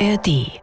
ARD.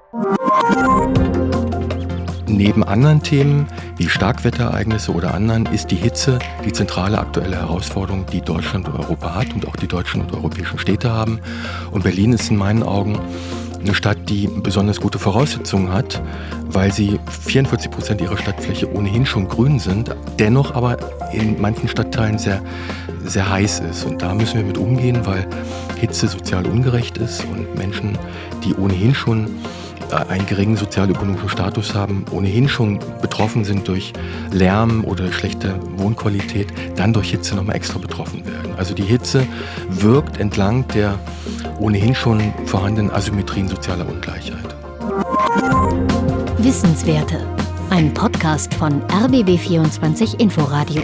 Neben anderen Themen wie Starkwetterereignisse oder anderen ist die Hitze die zentrale aktuelle Herausforderung, die Deutschland und Europa hat und auch die deutschen und europäischen Städte haben. Und Berlin ist in meinen Augen eine Stadt, die besonders gute Voraussetzungen hat, weil sie 44% ihrer Stadtfläche ohnehin schon grün sind, dennoch aber in manchen Stadtteilen sehr, sehr heiß ist. Und da müssen wir mit umgehen, weil Hitze sozial ungerecht ist und Menschen, die ohnehin schon einen geringen sozialökonomischen Status haben, ohnehin schon betroffen sind durch Lärm oder schlechte Wohnqualität, dann durch Hitze nochmal extra betroffen werden. Also die Hitze wirkt entlang der ohnehin schon vorhandenen Asymmetrien sozialer Ungleichheit. Wissenswerte. Ein Podcast von RBB24 Inforadio.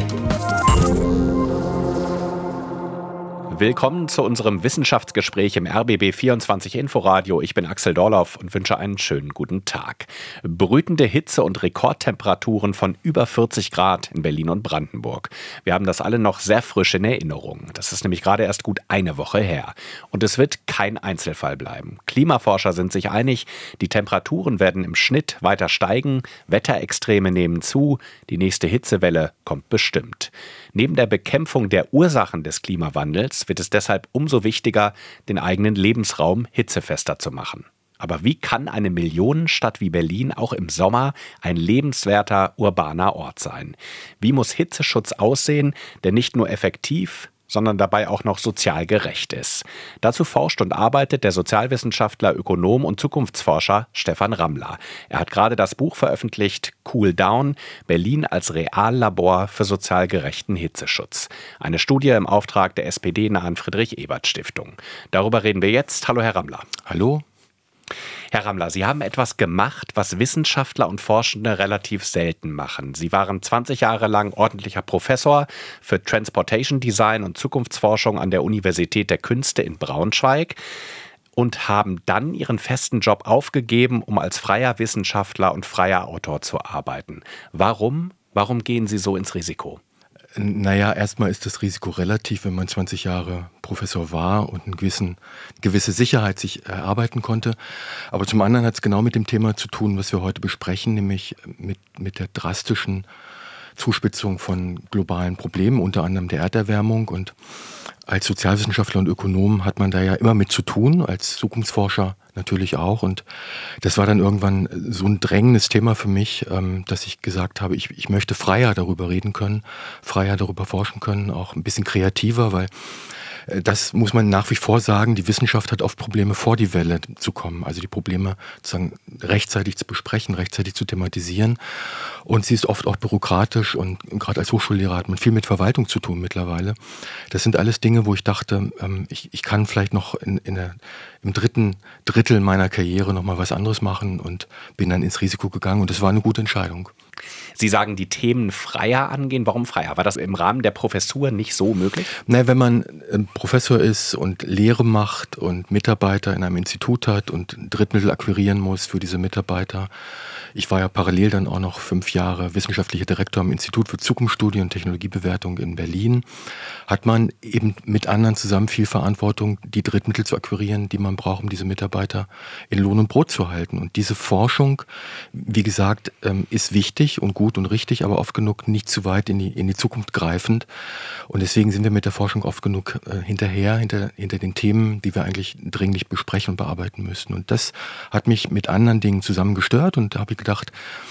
Willkommen zu unserem Wissenschaftsgespräch im RBB24 Inforadio. Ich bin Axel Dorloff und wünsche einen schönen guten Tag. Brütende Hitze und Rekordtemperaturen von über 40 Grad in Berlin und Brandenburg. Wir haben das alle noch sehr frisch in Erinnerung. Das ist nämlich gerade erst gut eine Woche her. Und es wird kein Einzelfall bleiben. Klimaforscher sind sich einig, die Temperaturen werden im Schnitt weiter steigen, Wetterextreme nehmen zu, die nächste Hitzewelle kommt bestimmt. Neben der Bekämpfung der Ursachen des Klimawandels wird es deshalb umso wichtiger, den eigenen Lebensraum hitzefester zu machen. Aber wie kann eine Millionenstadt wie Berlin auch im Sommer ein lebenswerter urbaner Ort sein? Wie muss Hitzeschutz aussehen, der nicht nur effektiv, sondern dabei auch noch sozial gerecht ist? Dazu forscht und arbeitet der Sozialwissenschaftler, Ökonom und Zukunftsforscher Stefan Rammler. Er hat gerade das Buch veröffentlicht, Cool Down, Berlin als Reallabor für sozial gerechten Hitzeschutz. Eine Studie im Auftrag der SPD-nahen Friedrich-Ebert-Stiftung. Darüber reden wir jetzt. Hallo, Herr Rammler. Hallo. Herr Rammler, Sie haben etwas gemacht, was Wissenschaftler und Forschende relativ selten machen. Sie waren 20 Jahre lang ordentlicher Professor für Transportation Design und Zukunftsforschung an der Universität der Künste in Braunschweig und haben dann Ihren festen Job aufgegeben, um als freier Wissenschaftler und freier Autor zu arbeiten. Warum? Warum gehen Sie so ins Risiko? Naja, erstmal ist das Risiko relativ, wenn man 20 Jahre Professor war und eine gewisse Sicherheit sich erarbeiten konnte. Aber zum anderen hat es genau mit dem Thema zu tun, was wir heute besprechen, nämlich mit der drastischen Zuspitzung von globalen Problemen, unter anderem der Erderwärmung. Und als Sozialwissenschaftler und Ökonom hat man da ja immer mit zu tun, als Zukunftsforscher natürlich auch. Und das war dann irgendwann so ein drängendes Thema für mich, dass ich gesagt habe, ich möchte freier darüber reden können, freier darüber forschen können, auch ein bisschen kreativer, weil das muss man nach wie vor sagen, die Wissenschaft hat oft Probleme, vor die Welle zu kommen, also die Probleme sozusagen rechtzeitig zu besprechen, rechtzeitig zu thematisieren. Und sie ist oft auch bürokratisch und gerade als Hochschullehrer hat man viel mit Verwaltung zu tun mittlerweile. Das sind alles Dinge, wo ich dachte, ich kann vielleicht noch im dritten Drittel meiner Karriere noch mal was anderes machen und bin dann ins Risiko gegangen und das war eine gute Entscheidung. Sie sagen, die Themen freier angehen. Warum freier? War das im Rahmen der Professur nicht so möglich? Na, wenn man Professor ist und Lehre macht und Mitarbeiter in einem Institut hat und Drittmittel akquirieren muss für diese Mitarbeiter. Ich war ja parallel dann auch noch 5 Jahre wissenschaftlicher Direktor am Institut für Zukunftsstudie und Technologiebewertung in Berlin. Hat man eben mit anderen zusammen viel Verantwortung, die Drittmittel zu akquirieren, die man braucht, um diese Mitarbeiter in Lohn und Brot zu halten. Und diese Forschung, wie gesagt, ist wichtig und gut und richtig, aber oft genug nicht zu weit in die Zukunft greifend. Und deswegen sind wir mit der Forschung oft genug hinter den Themen, die wir eigentlich dringlich besprechen und bearbeiten müssen. Und das hat mich mit anderen Dingen zusammen gestört und da habe ich gedacht,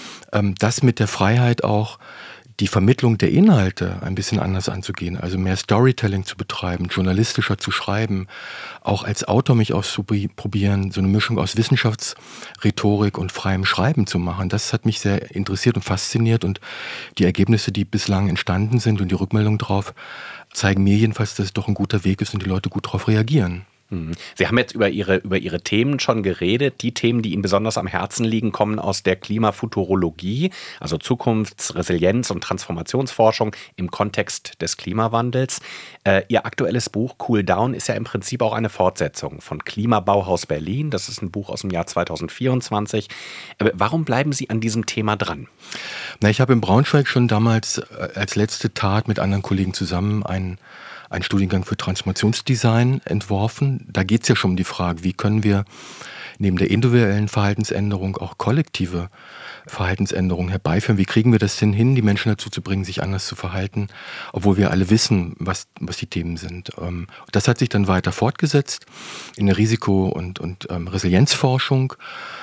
das mit der Freiheit auch die Vermittlung der Inhalte ein bisschen anders anzugehen, also mehr Storytelling zu betreiben, journalistischer zu schreiben, auch als Autor mich auszuprobieren, so eine Mischung aus Wissenschaftsrhetorik und freiem Schreiben zu machen. Das hat mich sehr interessiert und fasziniert und die Ergebnisse, die bislang entstanden sind und die Rückmeldung drauf, zeigen mir jedenfalls, dass es doch ein guter Weg ist und die Leute gut darauf reagieren. Sie haben jetzt über Ihre Themen schon geredet. Die Themen, die Ihnen besonders am Herzen liegen, kommen aus der Klimafuturologie, also Zukunfts-, Resilienz- und Transformationsforschung im Kontext des Klimawandels. Ihr aktuelles Buch Cool Down ist ja im Prinzip auch eine Fortsetzung von Klimabauhaus Berlin. Das ist ein Buch aus dem Jahr 2024. Warum bleiben Sie an diesem Thema dran? Na, ich habe in Braunschweig schon damals als letzte Tat mit anderen Kollegen zusammen ein einen Studiengang für Transformationsdesign entworfen. Da geht es ja schon um die Frage, wie können wir neben der individuellen Verhaltensänderung auch kollektive Verhaltensänderungen herbeiführen. Wie kriegen wir das denn hin, die Menschen dazu zu bringen, sich anders zu verhalten, obwohl wir alle wissen, was die Themen sind. Das hat sich dann weiter fortgesetzt in der Risiko- und Resilienzforschung.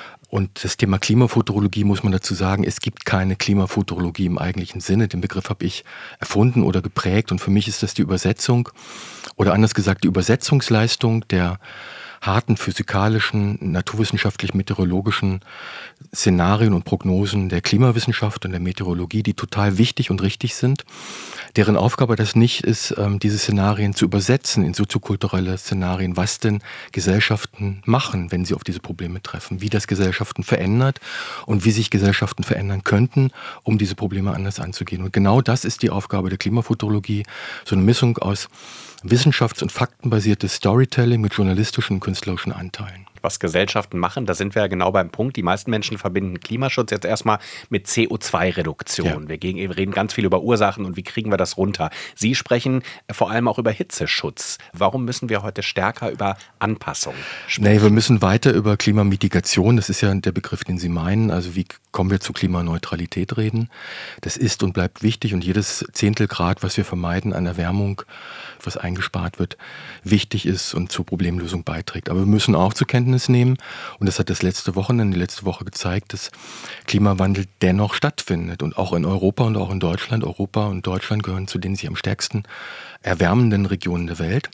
Und das Thema Klimafuturologie, muss man dazu sagen, es gibt keine Klimafuturologie im eigentlichen Sinne. Den Begriff habe ich erfunden oder geprägt. Und für mich ist das die Übersetzung oder anders gesagt die Übersetzungsleistung der harten physikalischen, naturwissenschaftlich-meteorologischen Szenarien und Prognosen der Klimawissenschaft und der Meteorologie, die total wichtig und richtig sind, deren Aufgabe das nicht ist, diese Szenarien zu übersetzen in soziokulturelle Szenarien, was denn Gesellschaften machen, wenn sie auf diese Probleme treffen, wie das Gesellschaften verändert und wie sich Gesellschaften verändern könnten, um diese Probleme anders anzugehen. Und genau das ist die Aufgabe der Klimafuturologie, so eine Mischung aus wissenschafts- und faktenbasiertes Storytelling mit journalistischen und künstlerischen Anteilen. Was Gesellschaften machen, da sind wir ja genau beim Punkt. Die meisten Menschen verbinden Klimaschutz jetzt erstmal mit CO2-Reduktion. Ja. Wir reden ganz viel über Ursachen und wie kriegen wir das runter. Sie sprechen vor allem auch über Hitzeschutz. Warum müssen wir heute stärker über Anpassung sprechen? Wir müssen weiter über Klimamitigation, das ist ja der Begriff, den Sie meinen, also wie kommen wir zu Klimaneutralität reden. Das ist und bleibt wichtig und jedes Zehntelgrad, was wir vermeiden an Erwärmung, was eingespart wird, wichtig ist und zur Problemlösung beiträgt. Aber wir müssen auch zur Kenntnis nehmen, und das hat die letzte Woche gezeigt, dass Klimawandel dennoch stattfindet und auch in Europa und auch in Deutschland. Europa und Deutschland gehören zu den sich am stärksten erwärmenden Regionen der Welt.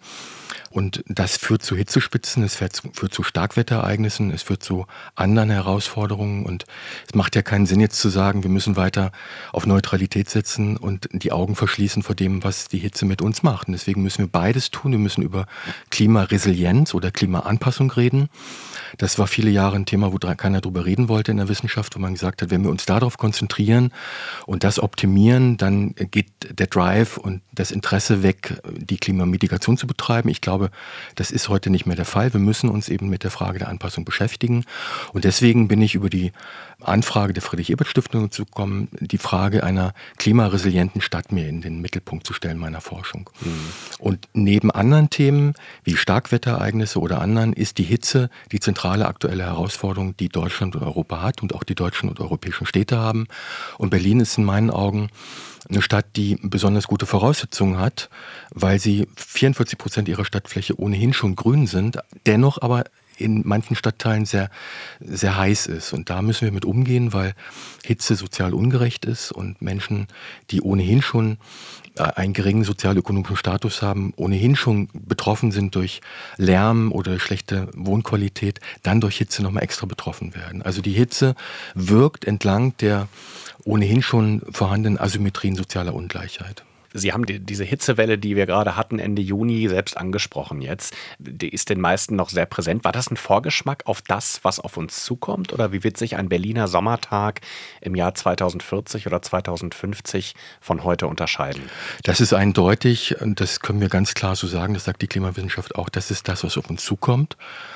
Und das führt zu Hitzespitzen, es führt zu Starkwetterereignissen, es führt zu anderen Herausforderungen. Und es macht ja keinen Sinn, jetzt zu sagen, wir müssen weiter auf Neutralität setzen und die Augen verschließen vor dem, was die Hitze mit uns macht. Und deswegen müssen wir beides tun. Wir müssen über Klimaresilienz oder Klimaanpassung reden. Das war viele Jahre ein Thema, wo keiner drüber reden wollte in der Wissenschaft, wo man gesagt hat, wenn wir uns darauf konzentrieren und das optimieren, dann geht der Drive und das Interesse weg, die Klimamitigation zu betreiben. Ich glaube, das ist heute nicht mehr der Fall. Wir müssen uns eben mit der Frage der Anpassung beschäftigen. Und deswegen bin ich über die Anfrage der Friedrich-Ebert-Stiftung zu kommen, die Frage einer klimaresilienten Stadt mir in den Mittelpunkt zu stellen meiner Forschung. Und neben anderen Themen wie Starkwetterereignisse oder anderen ist die Hitze die zentrale aktuelle Herausforderung, die Deutschland und Europa hat und auch die deutschen und europäischen Städte haben. Und Berlin ist in meinen Augen eine Stadt, die besonders gute Voraussetzungen hat, weil sie 44% ihrer Stadtfläche ohnehin schon grün sind, dennoch aber in manchen Stadtteilen sehr, sehr heiß ist. Und da müssen wir mit umgehen, weil Hitze sozial ungerecht ist und Menschen, die ohnehin schon einen geringen sozialökonomischen Status haben, ohnehin schon betroffen sind durch Lärm oder schlechte Wohnqualität, dann durch Hitze nochmal extra betroffen werden. Also die Hitze wirkt entlang der ohnehin schon vorhandenen Asymmetrien sozialer Ungleichheit. Sie haben diese Hitzewelle, die wir gerade hatten, Ende Juni, selbst angesprochen jetzt. Die ist den meisten noch sehr präsent. War das ein Vorgeschmack auf das, was auf uns zukommt? Oder wie wird sich ein Berliner Sommertag im Jahr 2040 oder 2050 von heute unterscheiden? Das ist eindeutig, und das können wir ganz klar so sagen, das sagt die Klimawissenschaft auch, das ist das, was auf uns zukommt.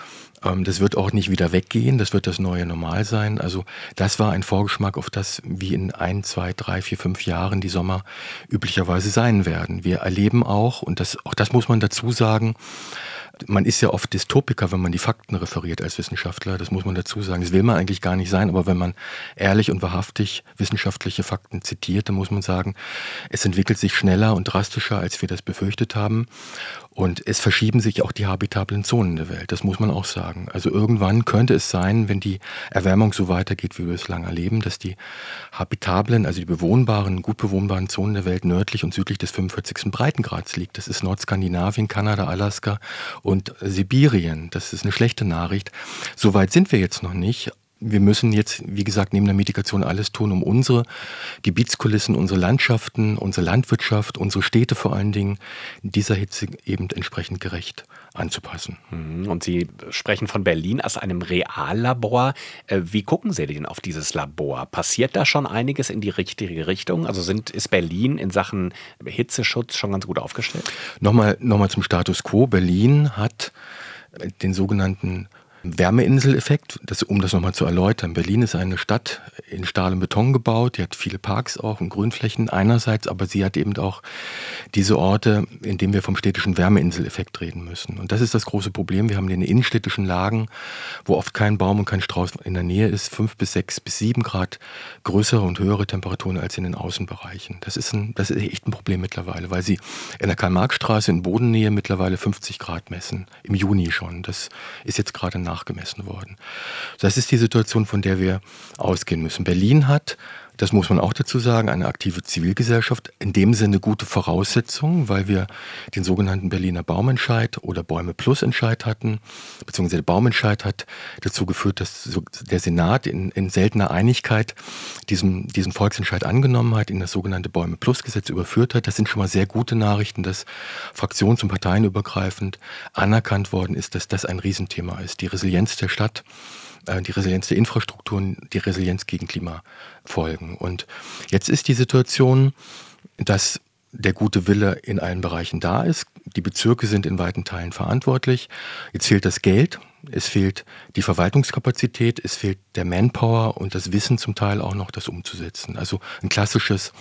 Das wird auch nicht wieder weggehen, das wird das neue Normal sein. Also das war ein Vorgeschmack auf das, wie in 1, 2, 3, 4, 5 Jahren die Sommer üblicherweise sein werden. Wir erleben auch das muss man dazu sagen, man ist ja oft Dystopiker, wenn man die Fakten referiert als Wissenschaftler, das muss man dazu sagen. Das will man eigentlich gar nicht sein, aber wenn man ehrlich und wahrhaftig wissenschaftliche Fakten zitiert, dann muss man sagen, es entwickelt sich schneller und drastischer, als wir das befürchtet haben. Und es verschieben sich auch die habitablen Zonen der Welt, das muss man auch sagen. Also irgendwann könnte es sein, wenn die Erwärmung so weitergeht, wie wir es lange erleben, dass die habitablen, also die bewohnbaren, gut bewohnbaren Zonen der Welt nördlich und südlich des 45. Breitengrads liegt. Das ist Nordskandinavien, Kanada, Alaska und Sibirien. Das ist eine schlechte Nachricht. So weit sind wir jetzt noch nicht. Wir müssen jetzt, wie gesagt, neben der Mitigation alles tun, um unsere Gebietskulissen, unsere Landschaften, unsere Landwirtschaft, unsere Städte vor allen Dingen dieser Hitze eben entsprechend gerecht anzupassen. Und Sie sprechen von Berlin als einem Reallabor. Wie gucken Sie denn auf dieses Labor? Passiert da schon einiges in die richtige Richtung? Also ist Berlin in Sachen Hitzeschutz schon ganz gut aufgestellt? Nochmal zum Status quo. Berlin hat den sogenannten Wärmeinseleffekt, um das nochmal zu erläutern. Berlin ist eine Stadt in Stahl und Beton gebaut, die hat viele Parks auch und Grünflächen einerseits, aber sie hat eben auch diese Orte, in denen wir vom städtischen Wärmeinseleffekt reden müssen. Und das ist das große Problem. Wir haben in den innenstädtischen Lagen, wo oft kein Baum und kein Strauß in der Nähe ist, 5 bis 6 bis 7 Grad größere und höhere Temperaturen als in den Außenbereichen. Das ist echt ein Problem mittlerweile, weil sie in der Karl-Marx-Straße in Bodennähe mittlerweile 50 Grad messen, im Juni schon. Das ist jetzt gerade nachgemessen worden. Das ist die Situation, von der wir ausgehen müssen. Berlin hat, das muss man auch dazu sagen, eine aktive Zivilgesellschaft, in dem Sinne gute Voraussetzungen, weil wir den sogenannten Berliner Baumentscheid oder Bäume Plus Entscheid hatten, beziehungsweise der Baumentscheid hat dazu geführt, dass der Senat in seltener Einigkeit diesen Volksentscheid angenommen hat, in das sogenannte Bäume Plus Gesetz überführt hat. Das sind schon mal sehr gute Nachrichten, dass fraktions- und parteienübergreifend anerkannt worden ist, dass das ein Riesenthema ist. Die Resilienz der Stadt, die Resilienz der Infrastrukturen, die Resilienz gegen Klimafolgen. Und jetzt ist die Situation, dass der gute Wille in allen Bereichen da ist. Die Bezirke sind in weiten Teilen verantwortlich. Jetzt fehlt das Geld, es fehlt die Verwaltungskapazität, es fehlt der Manpower und das Wissen zum Teil auch noch, das umzusetzen. Also ein klassisches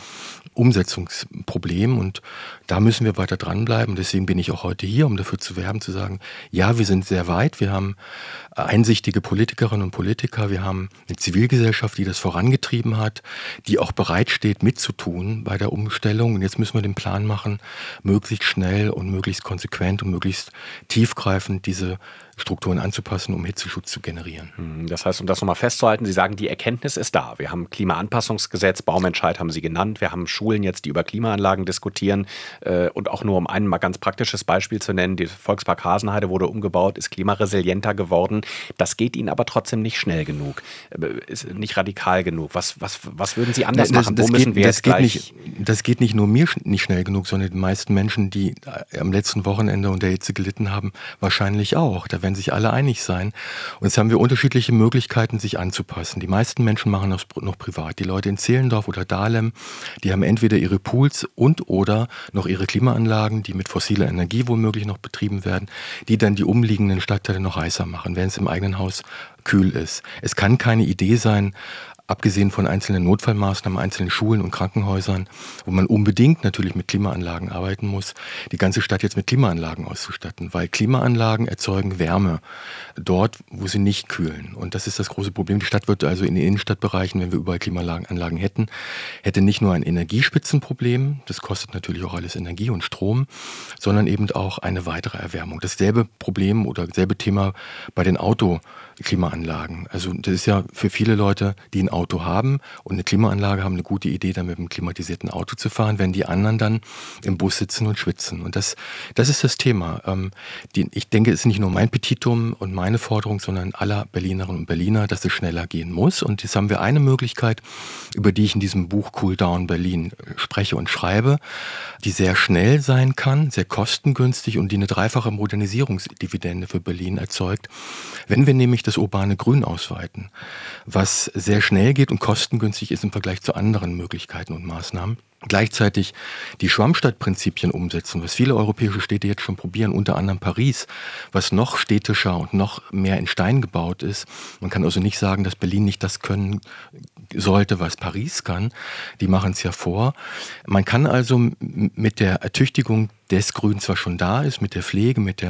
Umsetzungsproblem und da müssen wir weiter dranbleiben. Deswegen bin ich auch heute hier, um dafür zu werben, zu sagen, ja, wir sind sehr weit, wir haben einsichtige Politikerinnen und Politiker, wir haben eine Zivilgesellschaft, die das vorangetrieben hat, die auch bereit steht, mitzutun bei der Umstellung. Und jetzt müssen wir den Plan machen, möglichst schnell und möglichst konsequent und möglichst tiefgreifend diese Strukturen anzupassen, um Hitzeschutz zu generieren. Das heißt, um das nochmal festzuhalten, Sie sagen, die Erkenntnis ist da. Wir haben Klimaanpassungsgesetz, Baumentscheid haben Sie genannt. Wir haben Schulen jetzt, die über Klimaanlagen diskutieren. Und auch nur um ein mal ganz praktisches Beispiel zu nennen, der Volkspark Hasenheide wurde umgebaut, ist klimaresilienter geworden. Das geht Ihnen aber trotzdem nicht schnell genug, ist nicht radikal genug. Was würden Sie anders machen? Wo müssen wir jetzt gleich? Das geht nicht nur mir nicht schnell genug, sondern die meisten Menschen, die am letzten Wochenende unter Hitze gelitten haben, wahrscheinlich auch. Da werden sich alle einig sein. Und jetzt haben wir unterschiedliche Möglichkeiten, sich anzupassen. Die meisten Menschen machen das noch privat. Die Leute in Zehlendorf oder Dahlem, die haben entweder ihre Pools oder noch ihre Klimaanlagen, die mit fossiler Energie womöglich noch betrieben werden, die dann die umliegenden Stadtteile noch heißer machen, wenn es im eigenen Haus kühl ist. Es kann keine Idee sein, abgesehen von einzelnen Notfallmaßnahmen, einzelnen Schulen und Krankenhäusern, wo man unbedingt natürlich mit Klimaanlagen arbeiten muss, die ganze Stadt jetzt mit Klimaanlagen auszustatten, weil Klimaanlagen erzeugen Wärme dort, wo sie nicht kühlen. Und das ist das große Problem. Die Stadt wird also in den Innenstadtbereichen, wenn wir überall Klimaanlagen hätte nicht nur ein Energiespitzenproblem, das kostet natürlich auch alles Energie und Strom, sondern eben auch eine weitere Erwärmung. Dasselbe Problem oder dasselbe Thema bei den Klimaanlagen. Also das ist ja für viele Leute, die ein Auto haben und eine Klimaanlage haben, eine gute Idee, dann mit einem klimatisierten Auto zu fahren, wenn die anderen dann im Bus sitzen und schwitzen. Und das ist das Thema. Ich denke, es ist nicht nur mein Petitum und meine Forderung, sondern aller Berlinerinnen und Berliner, dass es schneller gehen muss. Und jetzt haben wir eine Möglichkeit, über die ich in diesem Buch Cool Down Berlin spreche und schreibe, die sehr schnell sein kann, sehr kostengünstig und die eine dreifache Modernisierungsdividende für Berlin erzeugt. Wenn wir nämlich das urbane Grün ausweiten, was sehr schnell geht und kostengünstig ist im Vergleich zu anderen Möglichkeiten und Maßnahmen. Gleichzeitig die Schwammstadtprinzipien umsetzen, was viele europäische Städte jetzt schon probieren, unter anderem Paris, was noch städtischer und noch mehr in Stein gebaut ist. Man kann also nicht sagen, dass Berlin nicht das können sollte, was Paris kann. Die machen es ja vor. Man kann also mit der Ertüchtigung des Grüns, was schon da ist, mit der Pflege, mit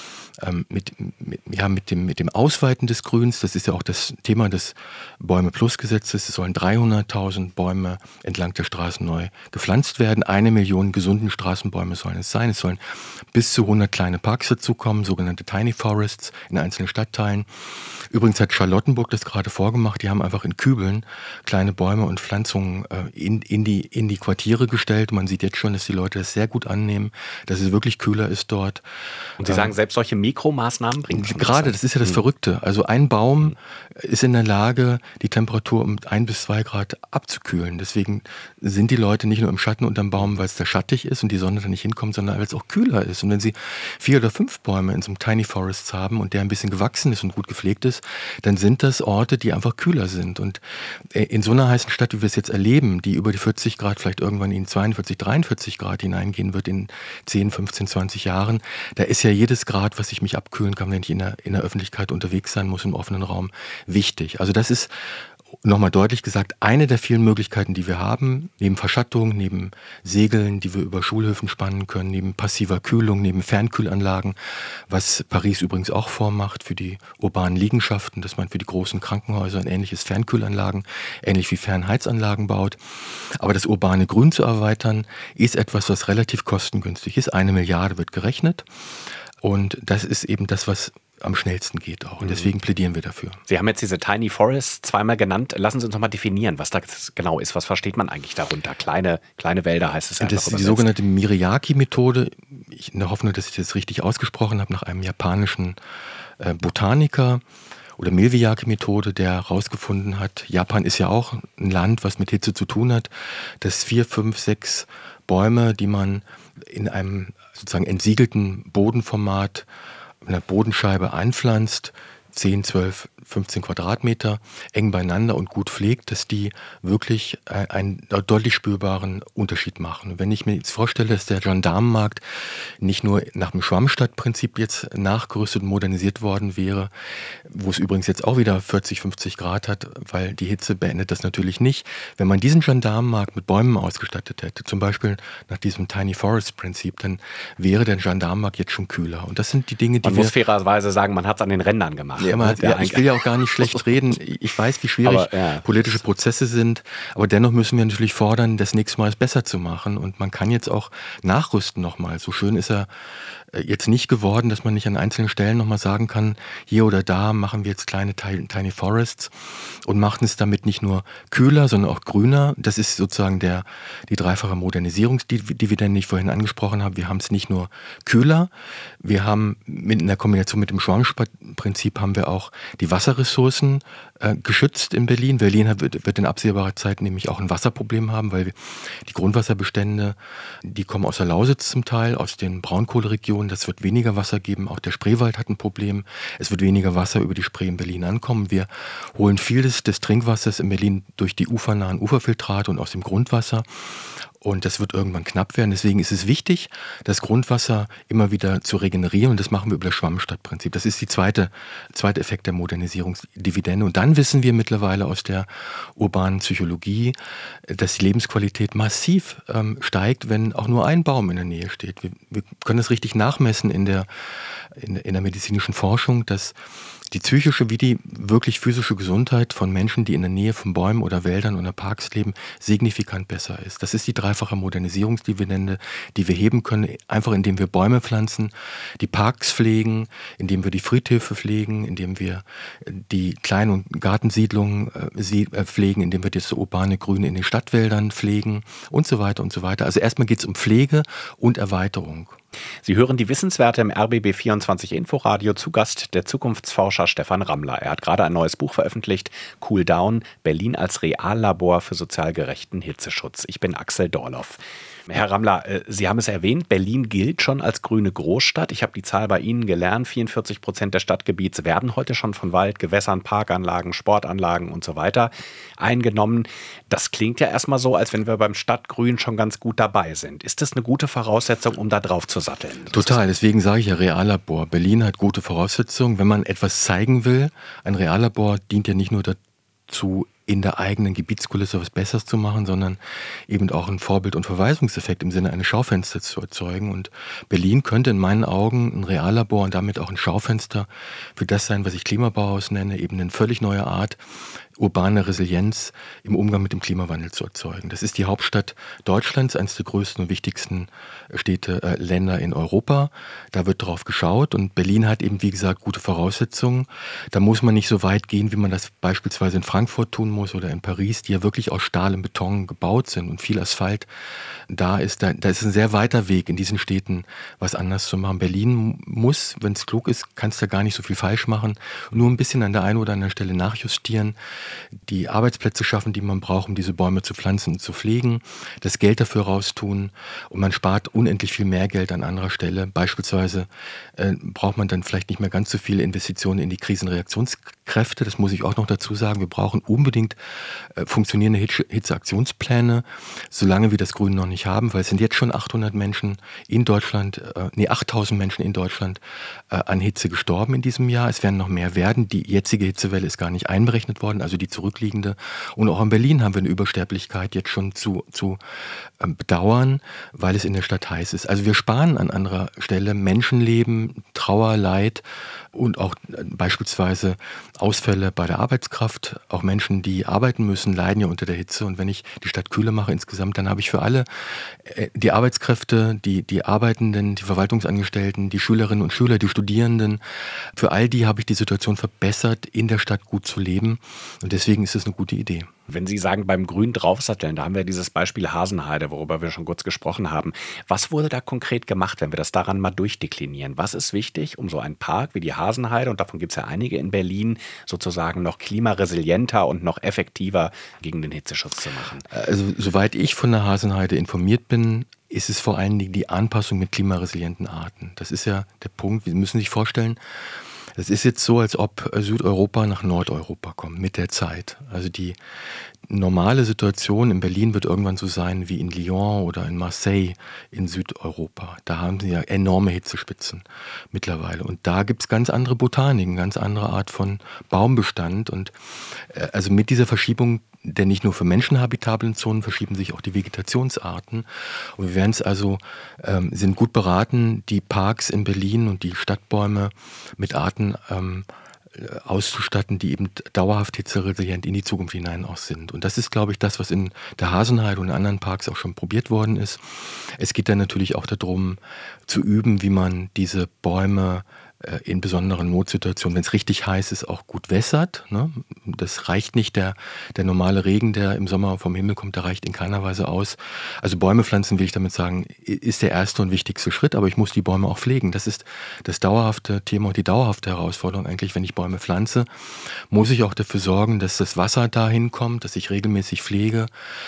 dem Ausweiten des Grüns, das ist ja auch das Thema des Bäume-Plus-Gesetzes, es sollen 300.000 Bäume entlang der Straßen neu gepflanzt werden, 1 Million gesunden Straßenbäume sollen es sein, es sollen bis zu 100 kleine Parks dazukommen, sogenannte Tiny Forests in einzelnen Stadtteilen. Übrigens hat Charlottenburg das gerade vorgemacht, die haben einfach in Kübeln kleine Bäume und Pflanzungen in die Quartiere gestellt. Man sieht jetzt schon, dass die Leute das sehr gut annehmen, dass es wirklich kühler ist dort. Und Sie sagen, selbst solche Mikromaßnahmen bringen schon gerade, das ist ja das Verrückte. Also ein Baum ist in der Lage, die Temperatur um 1 bis 2 Grad abzukühlen. Deswegen sind die Leute nicht nur im Schatten unterm Baum, weil es da schattig ist und die Sonne da nicht hinkommt, sondern weil es auch kühler ist. Und wenn Sie 4 oder 5 Bäume in so einem Tiny Forest haben und der ein bisschen gewachsen ist und gut gepflegt ist, dann sind das Orte, die einfach kühler sind. Und in so einer heißen Stadt, wie wir es jetzt erleben, die über die 40 Grad vielleicht irgendwann in 42, 43 Grad hineingehen wird in 10, 15, 20 Jahren, da ist ja jedes Grad, was ich mich abkühlen kann, wenn ich in der Öffentlichkeit unterwegs sein muss, im offenen Raum, wichtig. Also das ist, nochmal deutlich gesagt, eine der vielen Möglichkeiten, die wir haben, neben Verschattung, neben Segeln, die wir über Schulhöfen spannen können, neben passiver Kühlung, neben Fernkühlanlagen, was Paris übrigens auch vormacht für die urbanen Liegenschaften, dass man für die großen Krankenhäuser ein ähnliches Fernkühlanlagen, ähnlich wie Fernheizanlagen baut. Aber das urbane Grün zu erweitern, ist etwas, was relativ kostengünstig ist. 1 Milliarde wird gerechnet. Und das ist eben das, was am schnellsten geht auch. Und deswegen plädieren wir dafür. Sie haben jetzt diese Tiny Forests zweimal genannt. Lassen Sie uns nochmal definieren, was das genau ist. Was versteht man eigentlich darunter? Kleine Wälder heißt es ja. Das ist die sogenannte Miriaki-Methode. In der Hoffnung, dass ich das richtig ausgesprochen habe, nach einem japanischen Botaniker oder Milwiyaki-Methode, der herausgefunden hat, Japan ist ja auch ein Land, was mit Hitze zu tun hat, dass 4, 5, 6 Bäume, die man in einem sozusagen entsiegelten Bodenformat, einer Bodenscheibe einpflanzt, 10, 12, 15 Quadratmeter, eng beieinander und gut pflegt, dass die wirklich einen deutlich spürbaren Unterschied machen. Wenn ich mir jetzt vorstelle, dass der Gendarmenmarkt nicht nur nach dem Schwammstadtprinzip jetzt nachgerüstet und modernisiert worden wäre, wo es übrigens jetzt auch wieder 40, 50 Grad hat, weil die Hitze beendet das natürlich nicht. Wenn man diesen Gendarmenmarkt mit Bäumen ausgestattet hätte, zum Beispiel nach diesem Tiny Forest Prinzip, dann wäre der Gendarmenmarkt jetzt schon kühler. Und das sind die Dinge, die man muss fairerweise sagen, man hat es an den Rändern gemacht. Ja, ich will ja auch gar nicht schlecht reden. Ich weiß, wie schwierig politische Prozesse sind, aber dennoch müssen wir natürlich fordern, das nächste Mal es besser zu machen. Und man kann jetzt auch nachrüsten nochmal. So schön ist er jetzt nicht geworden, dass man nicht an einzelnen Stellen nochmal sagen kann, hier oder da machen wir jetzt kleine Tiny Forests und machen es damit nicht nur kühler, sondern auch grüner. Das ist sozusagen die dreifache Modernisierungsdividende, die ich vorhin angesprochen habe. Wir haben es nicht nur kühler, wir haben in der Kombination mit dem Schwammstadtprinzip haben wir auch die Wasserressourcen geschützt in Berlin. Berlin wird in absehbarer Zeit nämlich auch ein Wasserproblem haben, weil die Grundwasserbestände, die kommen aus der Lausitz zum Teil, aus den Braunkohleregionen. Das wird weniger Wasser geben. Auch der Spreewald hat ein Problem. Es wird weniger Wasser über die Spree in Berlin ankommen. Wir holen viel des Trinkwassers in Berlin durch die ufernahen Uferfiltrate und aus dem Grundwasser. Und das wird irgendwann knapp werden. Deswegen ist es wichtig, das Grundwasser immer wieder zu regenerieren. Und das machen wir über das Schwammstadtprinzip. Das ist die zweite Effekt der Modernisierungsdividende. Und dann wissen wir mittlerweile aus der urbanen Psychologie, dass die Lebensqualität massiv steigt, wenn auch nur ein Baum in der Nähe steht. Wir können das richtig nachmessen in der medizinischen Forschung, dass die psychische wie die wirklich physische Gesundheit von Menschen, die in der Nähe von Bäumen oder Wäldern oder Parks leben, signifikant besser ist. Das ist die dreifache Modernisierungsdividende, die wir heben können, einfach indem wir Bäume pflanzen, die Parks pflegen, indem wir die Friedhöfe pflegen, indem wir die Klein- und Gartensiedlungen pflegen, indem wir das urbane Grün in den Stadtwäldern pflegen und so weiter und so weiter. Also erstmal geht es um Pflege und Erweiterung. Sie hören die Wissenswerte im RBB24 Inforadio, zu Gast der Zukunftsforscher Stefan Rammler. Er hat gerade ein neues Buch veröffentlicht, Cool Down, Berlin als Reallabor für sozial gerechten Hitzeschutz. Ich bin Axel Dorloff. Herr Rammler, Sie haben es erwähnt, Berlin gilt schon als grüne Großstadt. Ich habe die Zahl bei Ihnen gelernt, 44% des Stadtgebiets werden heute schon von Wald, Gewässern, Parkanlagen, Sportanlagen und so weiter eingenommen. Das klingt ja erstmal so, als wenn wir beim Stadtgrün schon ganz gut dabei sind. Ist das eine gute Voraussetzung, um da drauf zu satteln? Total, deswegen sage ich ja Reallabor. Berlin hat gute Voraussetzungen, wenn man etwas zeigen will. Ein Reallabor dient ja nicht nur dazu, in der eigenen Gebietskulisse was Besseres zu machen, sondern eben auch einen Vorbild- und Verweisungseffekt im Sinne eines Schaufensters zu erzeugen. Und Berlin könnte in meinen Augen ein Reallabor und damit auch ein Schaufenster für das sein, was ich Klimabauhaus nenne, eben eine völlig neue Art, urbane Resilienz im Umgang mit dem Klimawandel zu erzeugen. Das ist die Hauptstadt Deutschlands, eines der größten und wichtigsten Länder in Europa. Da wird drauf geschaut und Berlin hat eben, wie gesagt, gute Voraussetzungen. Da muss man nicht so weit gehen, wie man das beispielsweise in Frankfurt tun muss oder in Paris, die ja wirklich aus Stahl und Beton gebaut sind und viel Asphalt da ist. Da ist ein sehr weiter Weg in diesen Städten, was anders zu machen. Berlin muss, wenn es klug ist, kannst du gar nicht so viel falsch machen, nur ein bisschen an der einen oder anderen Stelle nachjustieren, die Arbeitsplätze schaffen, die man braucht, um diese Bäume zu pflanzen und zu pflegen, das Geld dafür raustun und man spart unendlich viel mehr Geld an anderer Stelle. Beispielsweise braucht man dann vielleicht nicht mehr ganz so viele Investitionen in die Krisenreaktionskräfte Arbeitskräfte, das muss ich auch noch dazu sagen. Wir brauchen unbedingt funktionierende Hitzeaktionspläne, solange wir das Grün noch nicht haben, weil es sind jetzt schon 800 Menschen in Deutschland, 8000 Menschen in Deutschland an Hitze gestorben in diesem Jahr. Es werden noch mehr werden. Die jetzige Hitzewelle ist gar nicht einberechnet worden, also die zurückliegende. Und auch in Berlin haben wir eine Übersterblichkeit jetzt schon zu bedauern, weil es in der Stadt heiß ist. Also wir sparen an anderer Stelle Menschenleben, Trauer, Leid und auch beispielsweise Ausfälle bei der Arbeitskraft. Auch Menschen, die arbeiten müssen, leiden ja unter der Hitze. Und wenn ich die Stadt kühler mache insgesamt, dann habe ich für alle die Arbeitskräfte, die Arbeitenden, die Verwaltungsangestellten, die Schülerinnen und Schüler, die Studierenden, für all die habe ich die Situation verbessert, in der Stadt gut zu leben. Und deswegen ist es eine gute Idee. Wenn Sie sagen, beim Grün draufsatteln, da haben wir dieses Beispiel Hasenheide, worüber wir schon kurz gesprochen haben. Was wurde da konkret gemacht, wenn wir das daran mal durchdeklinieren? Was ist wichtig, um so einen Park wie die Hasenheide, und davon gibt es ja einige in Berlin, sozusagen noch klimaresilienter und noch effektiver gegen den Hitzeschutz zu machen? Also soweit ich von der Hasenheide informiert bin, ist es vor allen Dingen die Anpassung mit klimaresilienten Arten. Das ist ja der Punkt. Sie müssen sich vorstellen, es ist jetzt so, als ob Südeuropa nach Nordeuropa kommt mit der Zeit. Also die normale Situation in Berlin wird irgendwann so sein wie in Lyon oder in Marseille in Südeuropa. Da haben sie ja enorme Hitzespitzen mittlerweile. Und da gibt es ganz andere Botaniken, ganz andere Art von Baumbestand. Und also mit dieser Verschiebung, denn nicht nur für menschenhabitablen Zonen verschieben sich auch die Vegetationsarten. Und wir werden es also, sind gut beraten, die Parks in Berlin und die Stadtbäume mit Arten auszustatten, die eben dauerhaft hitzeresilient in die Zukunft hinein auch sind. Und das ist, glaube ich, das, was in der Hasenheide und in anderen Parks auch schon probiert worden ist. Es geht dann natürlich auch darum, zu üben, wie man diese Bäume in besonderen Notsituationen, wenn es richtig heiß ist, auch gut wässert. Ne? Das reicht nicht, der normale Regen, der im Sommer vom Himmel kommt, der reicht in keiner Weise aus. Also Bäume pflanzen, will ich damit sagen, ist der erste und wichtigste Schritt, aber ich muss die Bäume auch pflegen. Das ist das dauerhafte Thema und die dauerhafte Herausforderung eigentlich, wenn ich Bäume pflanze, muss ich auch dafür sorgen, dass das Wasser dahin kommt, dass ich regelmäßig pflege.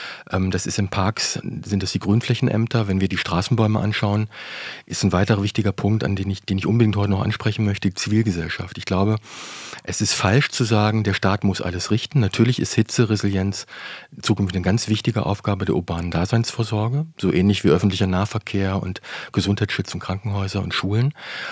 Das ist in Parks, sind das die Grünflächenämter. Wenn wir die Straßenbäume anschauen, ist ein weiterer wichtiger Punkt, den ich unbedingt heute noch ansprechen möchte, die Zivilgesellschaft. Ich glaube, es ist falsch zu sagen, der Staat muss alles richten. Natürlich ist Hitzeresilienz zukünftig eine ganz wichtige Aufgabe der urbanen Daseinsvorsorge, so ähnlich wie öffentlicher Nahverkehr und Gesundheitsschutz und Krankenhäuser und Schulen.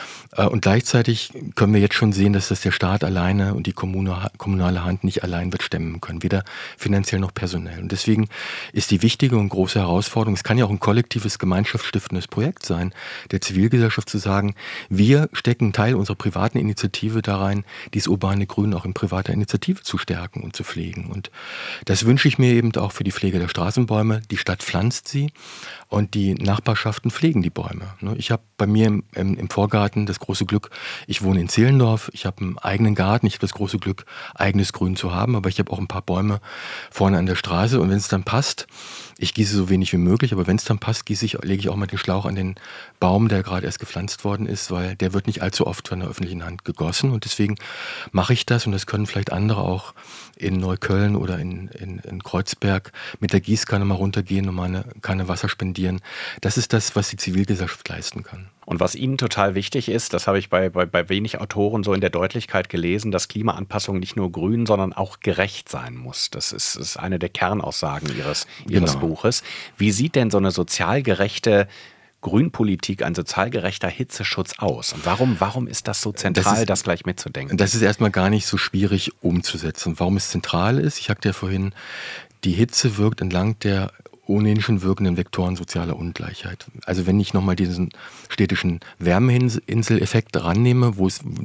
Und gleichzeitig können wir jetzt schon sehen, dass das der Staat alleine und die kommunale Hand nicht allein wird stemmen können, weder finanziell noch personell. Und deswegen ist die wichtige und große Herausforderung, es kann ja auch ein kollektives, gemeinschaftsstiftendes Projekt sein, der Zivilgesellschaft zu sagen, wir stecken einen Teil unserer privaten Initiative da rein, dieses urbane Grün auch in privater Initiative zu stärken und zu pflegen. Und das wünsche ich mir eben auch für die Pflege der Straßenbäume. Die Stadt pflanzt sie und die Nachbarschaften pflegen die Bäume. Ich habe bei mir im Vorgarten das große Glück, ich wohne in Zehlendorf, ich habe einen eigenen Garten, ich habe das große Glück, eigenes Grün zu haben, aber ich habe auch ein paar Bäume vorne an der Straße und wenn es dann passt, ich gieße so wenig wie möglich, aber wenn es dann passt, lege ich auch mal den Schlauch an den Baum, der gerade erst gepflanzt worden ist, weil der wird nicht allzu oft von der öffentlichen Hand gegossen und deswegen mache ich das und das können vielleicht andere auch in Neukölln oder in Kreuzberg mit der Gießkanne mal runtergehen und mal eine Kanne Wasser spendieren. Das ist das, was die Zivilgesellschaft leisten kann. Und was Ihnen total wichtig ist, das habe ich bei wenig Autoren so in der Deutlichkeit gelesen, dass Klimaanpassung nicht nur grün, sondern auch gerecht sein muss. Das ist eine der Kernaussagen Ihres Buches. Wie sieht denn so eine sozial gerechte Grünpolitik, ein sozial gerechter Hitzeschutz aus? Und warum ist das so zentral, das gleich mitzudenken? Das ist erstmal gar nicht so schwierig umzusetzen. Warum es zentral ist, ich sagte ja vorhin, die Hitze wirkt entlang der ohnehin schon wirkenden Vektoren sozialer Ungleichheit. Also wenn ich nochmal diesen städtischen Wärmeinsel-Effekt rannehme,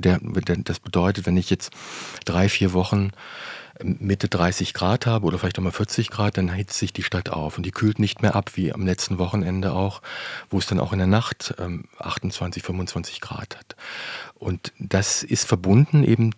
das bedeutet, wenn ich jetzt 3-4 Wochen Mitte 30 Grad habe oder vielleicht auch mal 40 Grad, dann hitzt sich die Stadt auf und die kühlt nicht mehr ab, wie am letzten Wochenende auch, wo es dann auch in der Nacht 28, 25 Grad hat. Und das ist verbunden eben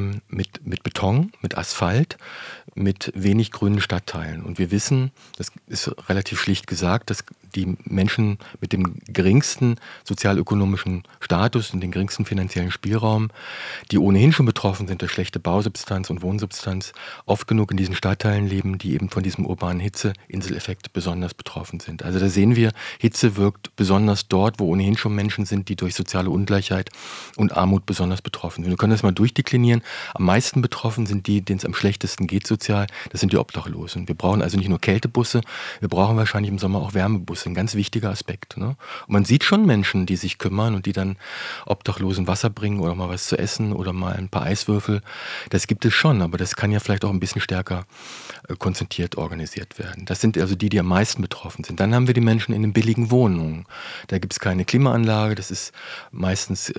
mit Beton, mit Asphalt, mit wenig grünen Stadtteilen. Und wir wissen, das ist relativ schlicht gesagt, dass die Menschen mit dem geringsten sozialökonomischen Status und dem geringsten finanziellen Spielraum, die ohnehin schon betroffen sind durch schlechte Bausubstanz und Wohnsubstanz, oft genug in diesen Stadtteilen leben, die eben von diesem urbanen Hitzeinseleffekt besonders betroffen sind. Also da sehen wir, Hitze wirkt besonders dort, wo ohnehin schon Menschen sind, die durch soziale Ungleichheit und Armut besonders betroffen sind. Wir können das mal durchdeklinieren. Am meisten betroffen sind die, denen es am schlechtesten geht sozial. Das sind die Obdachlosen. Wir brauchen also nicht nur Kältebusse, wir brauchen wahrscheinlich im Sommer auch Wärmebusse. Ein ganz wichtiger Aspekt. Ne? Und man sieht schon Menschen, die sich kümmern und die dann Obdachlosen Wasser bringen oder mal was zu essen oder mal ein paar Eiswürfel. Das gibt es schon, aber das kann ja vielleicht auch ein bisschen stärker konzentriert organisiert werden. Das sind also die am meisten betroffen sind. Dann haben wir die Menschen in den billigen Wohnungen. Da gibt es keine Klimaanlage, das ist meistens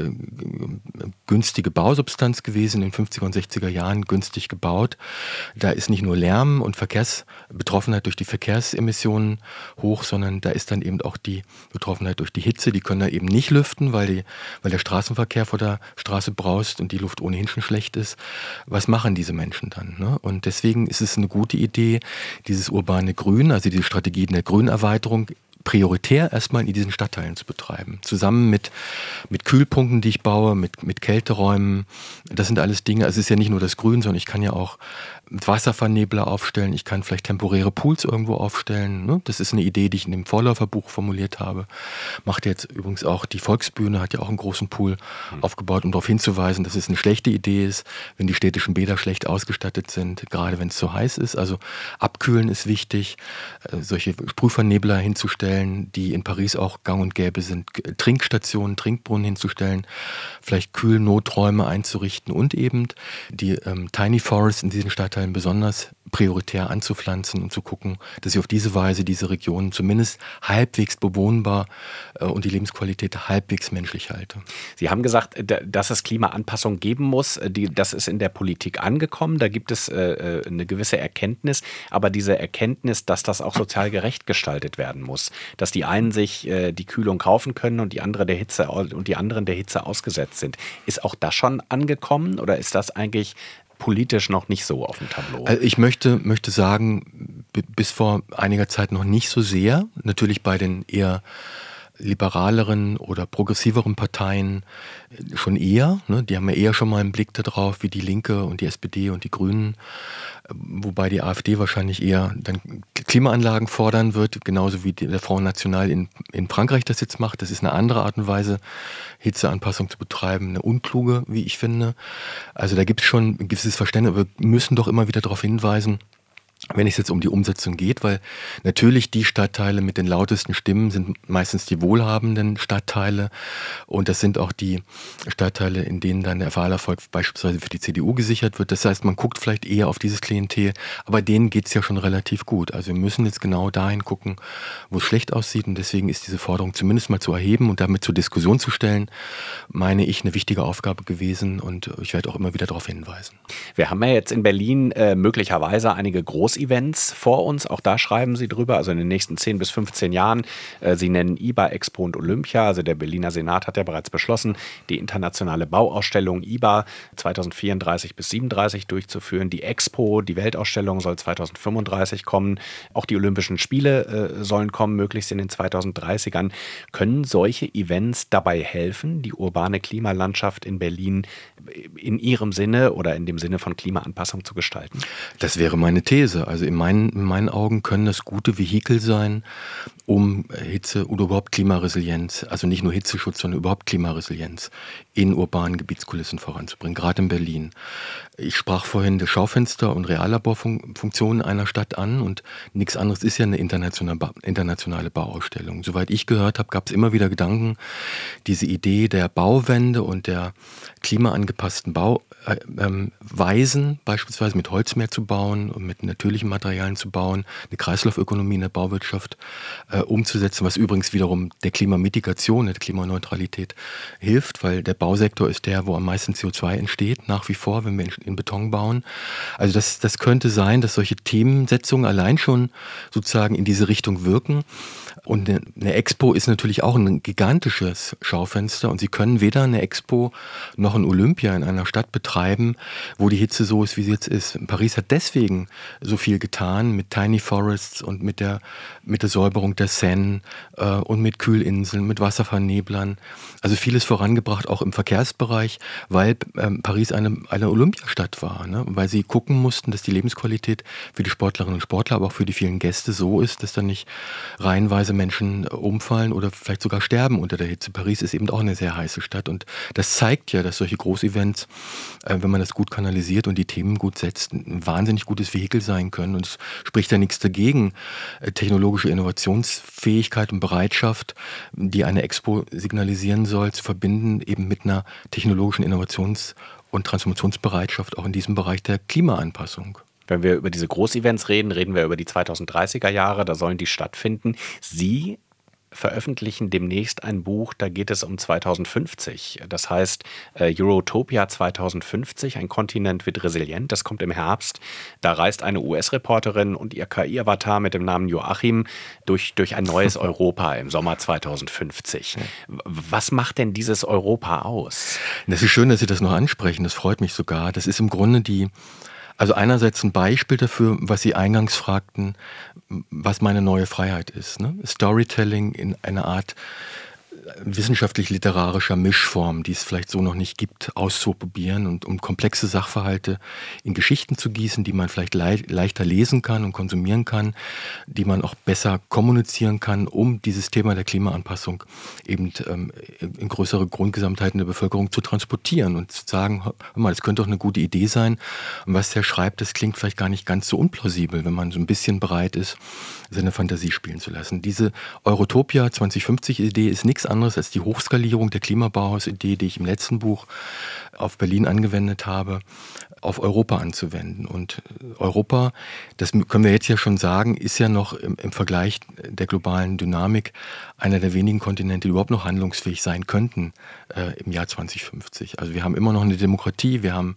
günstige Bausubstanz gewesen, in den 50er und 60er Jahren günstig gebaut. Da ist nicht nur Lärm und Betroffenheit durch die Verkehrsemissionen hoch, sondern da ist dann eben auch die Betroffenheit durch die Hitze. Die können da eben nicht lüften, weil der Straßenverkehr vor der Straße braust und die Luft ohnehin schon schlecht ist. Was machen diese Menschen dann? Ne? Und deswegen ist es eine gute Idee, dieses urbane Grün, also die Strategien der Grünerweiterung, prioritär erstmal in diesen Stadtteilen zu betreiben. Zusammen mit Kühlpunkten, die ich baue, mit Kälteräumen. Das sind alles Dinge, also es ist ja nicht nur das Grün, sondern ich kann ja auch Wasservernebler aufstellen, ich kann vielleicht temporäre Pools irgendwo aufstellen. Ne? Das ist eine Idee, die ich in dem Vorläuferbuch formuliert habe. Macht jetzt übrigens auch die Volksbühne, hat ja auch einen großen Pool aufgebaut, um darauf hinzuweisen, dass es eine schlechte Idee ist, wenn die städtischen Bäder schlecht ausgestattet sind, gerade wenn es zu heiß ist. Also abkühlen ist wichtig, solche Sprühvernebler hinzustellen, die in Paris auch gang und gäbe sind, Trinkstationen, Trinkbrunnen hinzustellen, vielleicht Kühlnoträume einzurichten und eben die Tiny Forests in diesen Stadtteilen besonders prioritär anzupflanzen und zu gucken, dass sie auf diese Weise diese Regionen zumindest halbwegs bewohnbar und die Lebensqualität halbwegs menschlich halte. Sie haben gesagt, dass es Klimaanpassung geben muss. Das ist in der Politik angekommen. Da gibt es eine gewisse Erkenntnis. Aber diese Erkenntnis, dass das auch sozial gerecht gestaltet werden muss, dass die einen sich die Kühlung kaufen können und die anderen der Hitze ausgesetzt sind, ist auch das schon angekommen oder ist das eigentlich politisch noch nicht so auf dem Tableau? Also ich möchte sagen, bis vor einiger Zeit noch nicht so sehr. Natürlich bei den eher liberaleren oder progressiveren Parteien schon eher. Ne? Die haben ja eher schon mal einen Blick darauf, wie die Linke und die SPD und die Grünen, wobei die AfD wahrscheinlich eher dann Klimaanlagen fordern wird, genauso wie der Front National in Frankreich das jetzt macht. Das ist eine andere Art und Weise, Hitzeanpassung zu betreiben, eine unkluge, wie ich finde. Also da gibt es schon ein gewisses Verständnis, aber wir müssen doch immer wieder darauf hinweisen, wenn es jetzt um die Umsetzung geht, weil natürlich die Stadtteile mit den lautesten Stimmen sind meistens die wohlhabenden Stadtteile und das sind auch die Stadtteile, in denen dann der Wahlerfolg beispielsweise für die CDU gesichert wird. Das heißt, man guckt vielleicht eher auf dieses Klientel, aber denen geht es ja schon relativ gut. Also wir müssen jetzt genau dahin gucken, wo es schlecht aussieht und deswegen ist diese Forderung zumindest mal zu erheben und damit zur Diskussion zu stellen, meine ich, eine wichtige Aufgabe gewesen und ich werde auch immer wieder darauf hinweisen. Wir haben ja jetzt in Berlin möglicherweise einige Großevents vor uns, auch da schreiben Sie drüber, also in den nächsten 10 bis 15 Jahren. Sie nennen IBA, Expo und Olympia, also der Berliner Senat hat ja bereits beschlossen, die internationale Bauausstellung IBA 2034 bis 37 durchzuführen. Die Expo, die Weltausstellung, soll 2035 kommen. Auch die Olympischen Spiele sollen kommen, möglichst in den 2030ern. Können solche Events dabei helfen, die urbane Klimalandschaft in Berlin in Ihrem Sinne oder in dem Sinne von Klimaanpassung zu gestalten? Das wäre meine These. Also in meinen Augen können das gute Vehikel sein, um Hitze oder überhaupt Klimaresilienz, also nicht nur Hitzeschutz, sondern überhaupt Klimaresilienz in urbanen Gebietskulissen voranzubringen, gerade in Berlin. Ich sprach vorhin das Schaufenster- und Reallaborfunktionen einer Stadt an und nichts anderes ist ja eine internationale Bauausstellung. Soweit ich gehört habe, gab es immer wieder Gedanken, diese Idee der Bauwende und der klimaangepassten Bauweisen, beispielsweise mit Holz mehr zu bauen und mit natürlichen Materialien zu bauen, eine Kreislaufökonomie in der Bauwirtschaft umzusetzen, was übrigens wiederum der Klimamitigation, der Klimaneutralität hilft, weil der Bausektor ist der, wo am meisten CO2 entsteht, nach wie vor, wenn wir in Beton bauen. Also das könnte sein, dass solche Themensetzungen allein schon sozusagen in diese Richtung wirken. Und eine Expo ist natürlich auch ein gigantisches Schaufenster und Sie können weder eine Expo noch ein Olympia in einer Stadt betreiben, wo die Hitze so ist, wie sie jetzt ist. Paris hat deswegen so viel getan mit Tiny Forests und mit der Säuberung der Seine und mit Kühlinseln, mit Wasserverneblern. Also vieles vorangebracht, auch im Verkehrsbereich, weil Paris eine Olympiastadt war, ne? Weil sie gucken mussten, dass die Lebensqualität für die Sportlerinnen und Sportler, aber auch für die vielen Gäste so ist, dass dann nicht reihenweise Menschen umfallen oder vielleicht sogar sterben unter der Hitze. Paris ist eben auch eine sehr heiße Stadt und das zeigt ja, dass solche Großevents, wenn man das gut kanalisiert und die Themen gut setzt, ein wahnsinnig gutes Vehikel sein können. Und es spricht ja nichts dagegen, technologische Innovationsfähigkeit und Bereitschaft, die eine Expo signalisieren soll, zu verbinden eben mit einer technologischen Innovations- und Transformationsbereitschaft auch in diesem Bereich der Klimaanpassung. Wenn wir über diese Großevents reden, reden wir über die 2030er Jahre, da sollen die stattfinden. Sie veröffentlichen demnächst ein Buch, da geht es um 2050. Das heißt Eurotopia 2050, ein Kontinent wird resilient. Das kommt im Herbst. Da reist eine US-Reporterin und ihr KI-Avatar mit dem Namen Joachim durch ein neues Europa im Sommer 2050. Was macht denn dieses Europa aus? Das ist schön, dass Sie das noch ansprechen. Das freut mich sogar. Das ist im Grunde also einerseits ein Beispiel dafür, was Sie eingangs fragten, was meine neue Freiheit ist. Ne? Storytelling in einer Art wissenschaftlich-literarischer Mischform, die es vielleicht so noch nicht gibt, auszuprobieren und um komplexe Sachverhalte in Geschichten zu gießen, die man vielleicht leichter lesen kann und konsumieren kann, die man auch besser kommunizieren kann, um dieses Thema der Klimaanpassung eben in größere Grundgesamtheiten der Bevölkerung zu transportieren und zu sagen, hör mal, das könnte doch eine gute Idee sein. Und was der schreibt, das klingt vielleicht gar nicht ganz so unplausibel, wenn man so ein bisschen bereit ist, seine Fantasie spielen zu lassen. Diese Eurotopia 2050-Idee ist nichts anderes als die Hochskalierung der Klimabauhaus-Idee, die ich im letzten Buch auf Berlin angewendet habe, auf Europa anzuwenden. Und Europa, das können wir jetzt ja schon sagen, ist ja noch im Vergleich der globalen Dynamik einer der wenigen Kontinente, die überhaupt noch handlungsfähig sein könnten im Jahr 2050. Also wir haben immer noch eine Demokratie, wir haben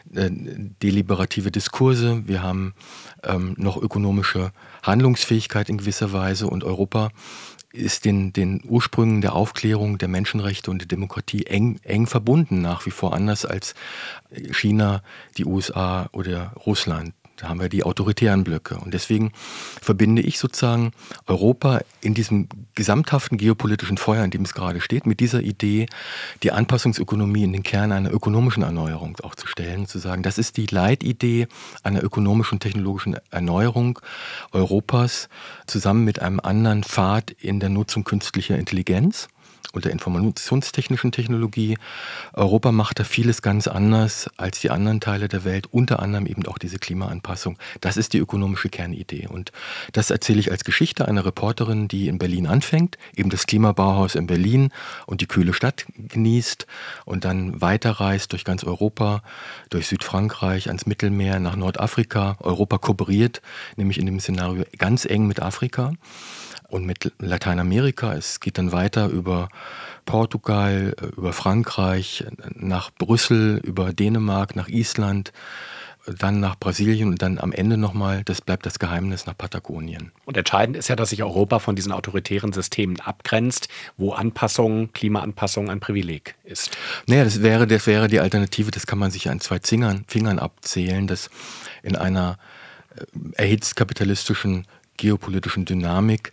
deliberative Diskurse, wir haben noch ökonomische Handlungsfähigkeit in gewisser Weise und Europa ist den Ursprüngen der Aufklärung, der Menschenrechte und der Demokratie eng verbunden, nach wie vor anders als China, die USA oder Russland. Da haben wir die autoritären Blöcke. Und deswegen verbinde ich sozusagen Europa in diesem gesamthaften geopolitischen Feuer, in dem es gerade steht, mit dieser Idee, die Anpassungsökonomie in den Kern einer ökonomischen Erneuerung auch zu stellen, zu sagen, das ist die Leitidee einer ökonomischen und technologischen Erneuerung Europas zusammen mit einem anderen Pfad in der Nutzung künstlicher Intelligenz und der informationstechnischen Technologie. Europa macht da vieles ganz anders als die anderen Teile der Welt, unter anderem eben auch diese Klimaanpassung. Das ist die ökonomische Kernidee. Und das erzähle ich als Geschichte einer Reporterin, die in Berlin anfängt, eben das Klimabauhaus in Berlin und die kühle Stadt genießt und dann weiterreist durch ganz Europa, durch Südfrankreich, ans Mittelmeer, nach Nordafrika. Europa kooperiert, nämlich in dem Szenario ganz eng mit Afrika und mit Lateinamerika. Es geht dann weiter über Portugal, über Frankreich, nach Brüssel, über Dänemark, nach Island, dann nach Brasilien und dann am Ende nochmal, das bleibt das Geheimnis, nach Patagonien. Und entscheidend ist ja, dass sich Europa von diesen autoritären Systemen abgrenzt, wo Anpassung, Klimaanpassung ein Privileg ist. Naja, das wäre die Alternative, das kann man sich an zwei Fingern abzählen, dass in einer erhitzt kapitalistischen geopolitischen Dynamik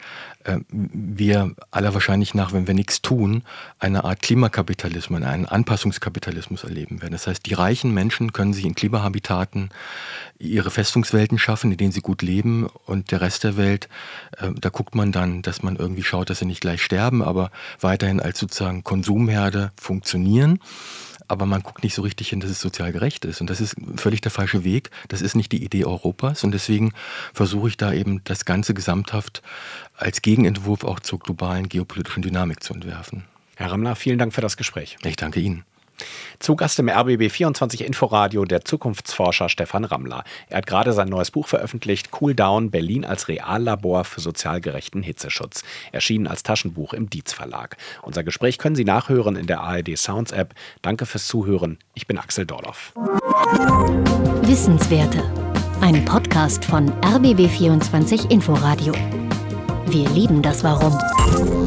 wir aller Wahrscheinlich nach, wenn wir nichts tun, eine Art Klimakapitalismus, einen Anpassungskapitalismus erleben werden. Das heißt, die reichen Menschen können sich in Klimahabitaten ihre Festungswelten schaffen, in denen sie gut leben und der Rest der Welt, da guckt man dann, dass man irgendwie schaut, dass sie nicht gleich sterben, aber weiterhin als sozusagen Konsumherde funktionieren. Aber man guckt nicht so richtig hin, dass es sozial gerecht ist. Und das ist völlig der falsche Weg. Das ist nicht die Idee Europas. Und deswegen versuche ich da eben das Ganze gesamthaft als Gegenentwurf auch zur globalen geopolitischen Dynamik zu entwerfen. Herr Rammler, vielen Dank für das Gespräch. Ich danke Ihnen. Zu Gast im RBB24 Inforadio der Zukunftsforscher Stefan Rammler. Er hat gerade sein neues Buch veröffentlicht, Cool Down, Berlin als Reallabor für sozial gerechten Hitzeschutz. Erschienen als Taschenbuch im Dietz Verlag. Unser Gespräch können Sie nachhören in der ARD Sounds App. Danke fürs Zuhören. Ich bin Axel Dorloff. Wissenswerte. Ein Podcast von RBB24 Inforadio. Wir lieben das Warum.